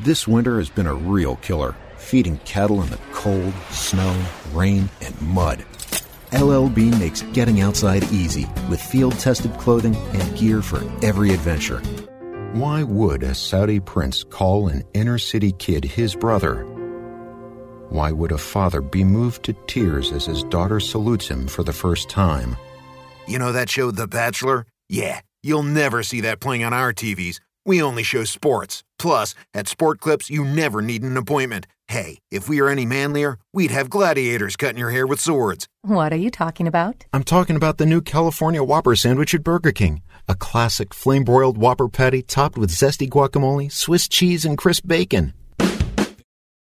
This winter has been a real killer, feeding cattle in the cold, snow, rain, and mud. LLB makes getting outside easy with field-tested clothing and gear for every adventure. Why would a Saudi prince call an inner-city kid his brother? Why would a father be moved to tears as his daughter salutes him for the first time? You know that show, The Bachelor? Yeah, you'll never see that playing on our TVs. We only show sports. Plus, at Sport Clips, you never need an appointment. Hey, if we were any manlier, we'd have gladiators cutting your hair with swords. What are you talking about? I'm talking about the new California Whopper sandwich at Burger King. A classic flame-broiled Whopper patty topped with zesty guacamole, Swiss cheese, and crisp bacon.